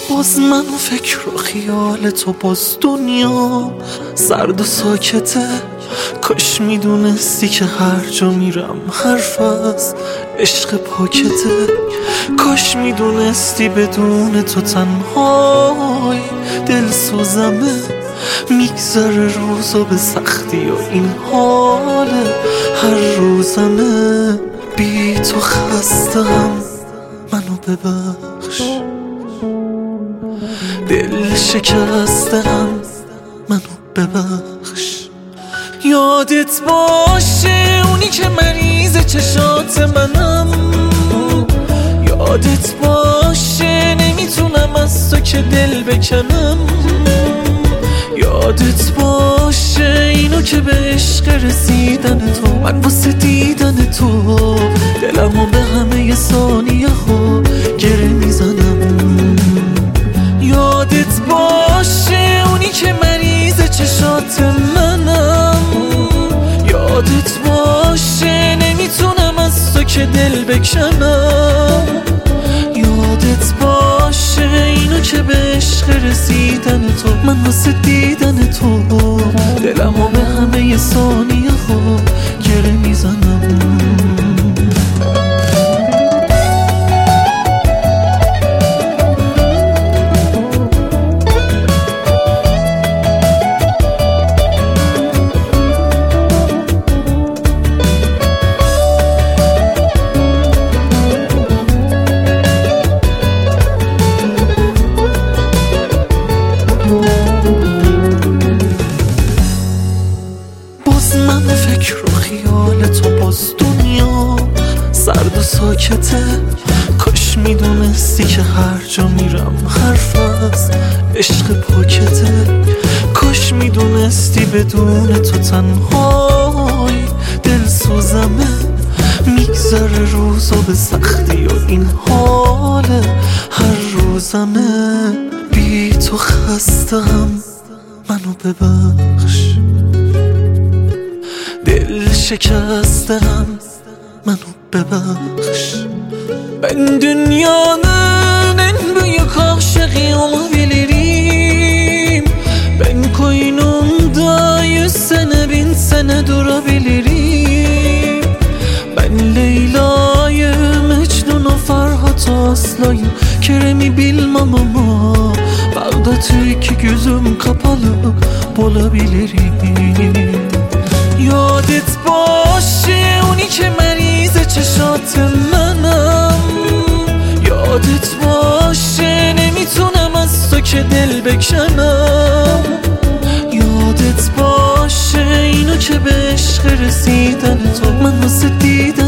باز من فکر و خیال تو، باز دنیا سرد و ساکته. کاش میدونستی که هر جا میرم حرف از عشق پاکته. کاش میدونستی بدون تو تنهای دل سوزمه. میگذره روزا به سختی و این حال هر روزمه. بی تو خستم، منو ببخش. دل شکستم، منو ببخش. یادت باشه اونی که مریض چشات منم. یادت باشه نمیتونم از تو که دل بکنم. یادت باشه اینو که به عشق رسیدن تو، من واسه دیدن تو دلمو به همه ثانیه ها گره میزنم. یادت باشه اونی که مریض چشات منم. یادت باشه نمیتونم از تو که دل بکنم. یادت باشه اینو که به عشق رسیدن تو، من واسه دیدن تو دلمو به همه ثانیه ها گره میزنم. من فکر و خیال تو، باز دنیا سرد و ساکته. کاش میدونستی که هر جا میرم حرف از عشق پاکته. کاش میدونستی بدون تو تنهای دل سوزمه. میگذره روزا به سختی و این حال هر روزمه. بی تو خستم، منو ببخش. دل şikəstəm, mənə bəbəx. Ben dünyanın en büyük aşığı olabilirim. Ben koynumda 100 sene 1000 sene durabilirim. Ben Leyla'yı, Mecnun'u, Ferhat'ı, Aslı'yı, Kerem'i bilmem ama Bağdat'ı iki gözüm kapalı bulabilirim. یادت باشه اونی که مریض چشات منم. یادت باشه نمیتونم از تو که دل بکنم. یادت باشه اینو که به عشق رسیدن تو، من واسه دیدن